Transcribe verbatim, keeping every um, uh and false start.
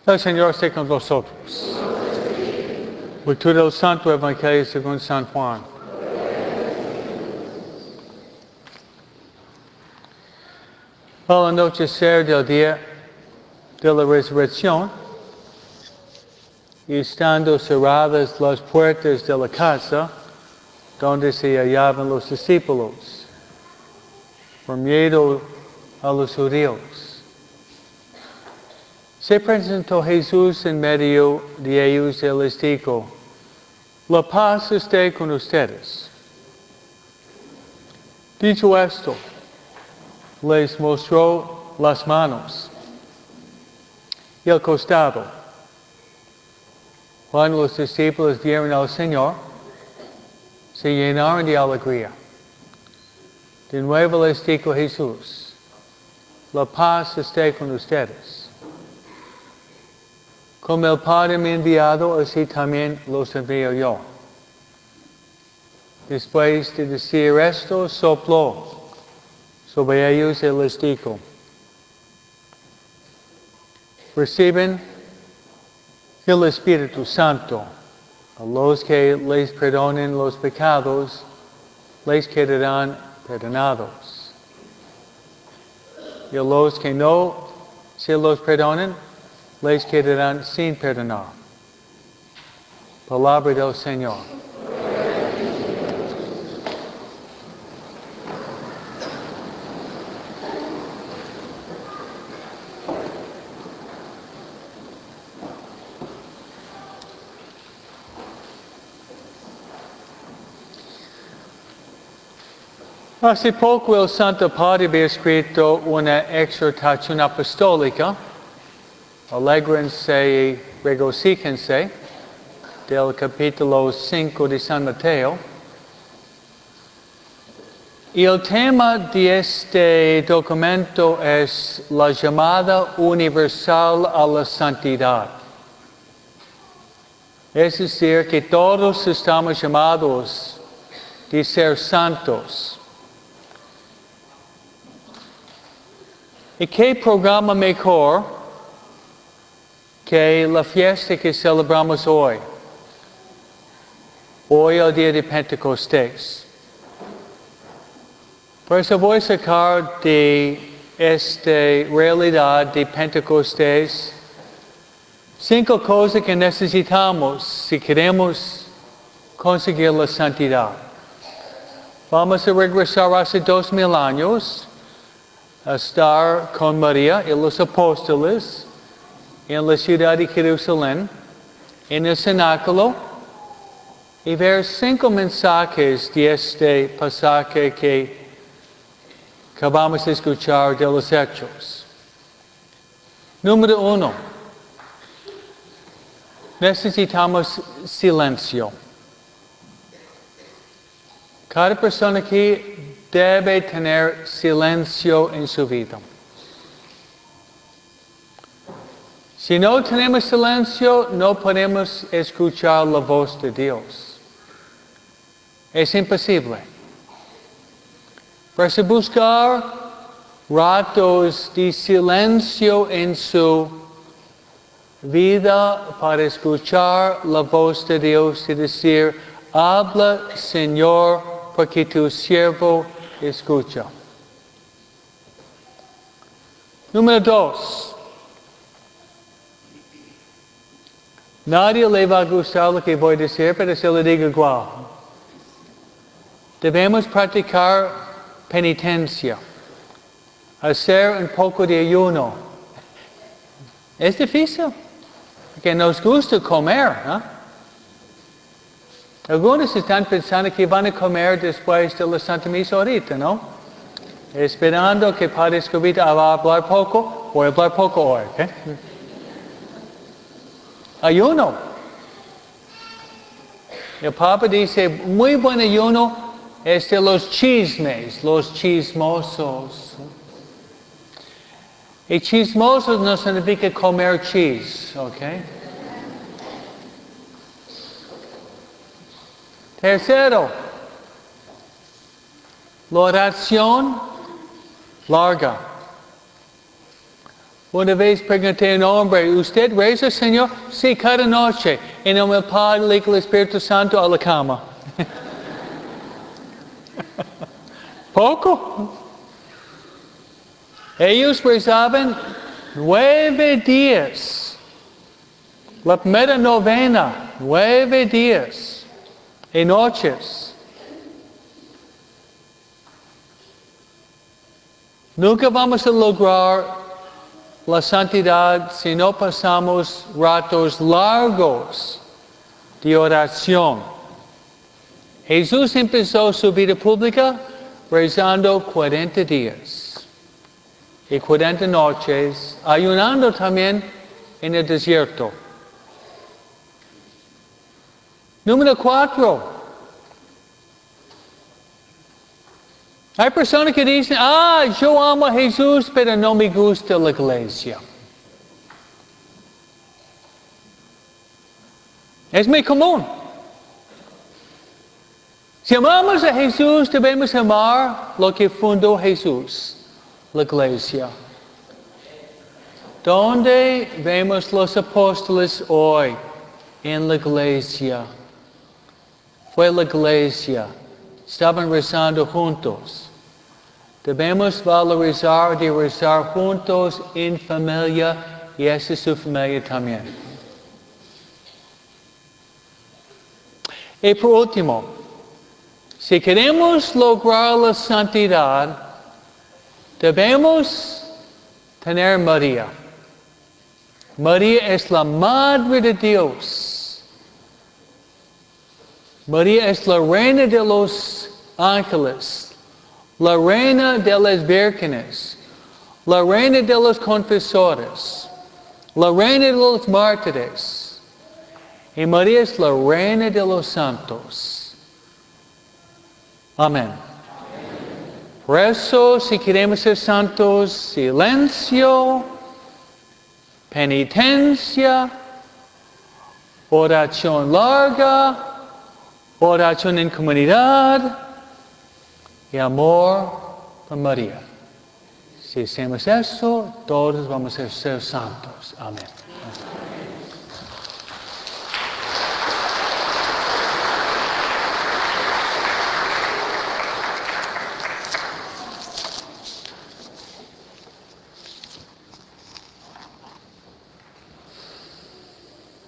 El Señor esté con vosotros. Lectura del Santo Evangelio según San Juan. Al anochecer del día de la resurrección, y estando cerradas las puertas de la casa donde se hallaban los discípulos, por miedo a los judíos, se presentó Jesús en medio de ellos y les dijo: la paz esté con ustedes. Dicho esto, les mostró las manos y el costado. Cuando los discípulos vieron al Señor, se llenaron de alegría. De nuevo les dijo Jesús: la paz esté con ustedes. Como el Padre me ha enviado, así también los envío yo. Después de decir esto, sopló sobre ellos y les dijo: reciben el Espíritu Santo. A los que les perdonen los pecados, les quedarán perdonados. Y a los que no se los perdonen, les quedarán sin perdonar. Palabra del Señor. Hace poco el Santo Padre había escrito una exhortación apostólica, alégrense y regocíjense, del capítulo cinco de San Mateo. Y el tema de este documento es la llamada universal a la santidad. Es decir, que todos estamos llamados de ser santos. ¿Y qué programa mejor que la fiesta que celebramos hoy? Hoy el día de Pentecostés. Por eso voy a sacar de esta realidad de Pentecostés cinco cosas que necesitamos si queremos conseguir la santidad. Vamos a regresar hace dos mil años a estar con María y los apóstoles en la ciudad de Jerusalén, en el cenáculo, y ver cinco mensajes de este pasaje que acabamos de escuchar de los Hechos. Número uno, necesitamos silencio. Cada persona aquí debe tener silencio en su vida. Si no tenemos silencio, no podemos escuchar la voz de Dios. Es imposible. Por eso buscar ratos de silencio en su vida para escuchar la voz de Dios y decir: habla, Señor, porque tu siervo escucha. Número dos. Nadie le va a gustar lo que voy a decir, pero se lo digo igual. Debemos practicar penitencia. Hacer un poco de ayuno. Es difícil, porque nos gusta comer, ¿no? Algunos están pensando que van a comer después de la Santa Misa ahorita, ¿no? Esperando que Padre Escobita va a hablar poco, voy a hablar poco hoy, ¿ok? Ayuno. El Papa dice, muy buen ayuno es de los chismes, los chismosos. Y chismosos no significa comer cheese, ¿ok? Tercero, la oración larga. Una vez pregunté a un hombre, ¿usted reza, Señor? Sí, cada noche. En el nombre del Padre, del Hijo y del Espíritu Santo a la cama. Poco. Ellos rezaban nueve días. La primera novena, nueve días y noches. Nunca vamos a lograr la santidad si no pasamos ratos largos de oración. Jesús empezó su vida pública rezando cuarenta días y cuarenta noches, ayunando también en el desierto. Número cuatro. Hay personas que dicen, ah, yo amo a Jesús, pero no me gusta la iglesia. Es muy común. Si amamos a Jesús, debemos amar lo que fundó Jesús, la iglesia. ¿Dónde vemos los apóstoles hoy? En la iglesia. Fue la iglesia. Estaban rezando juntos. Debemos valorizar y rezar juntos en familia, y esa es su familia también. Y por último, si queremos lograr la santidad, debemos tener María. María es la Madre de Dios. María es la Reina de los ángeles. La reina de las vírgenes, la reina de los confesores, la reina de los mártires, y María es la reina de los santos. Amén. Por eso, si queremos ser santos, silencio, penitencia, oración larga, oración en comunidad, y amor por María. Si hacemos eso, todos vamos a ser santos. Amén.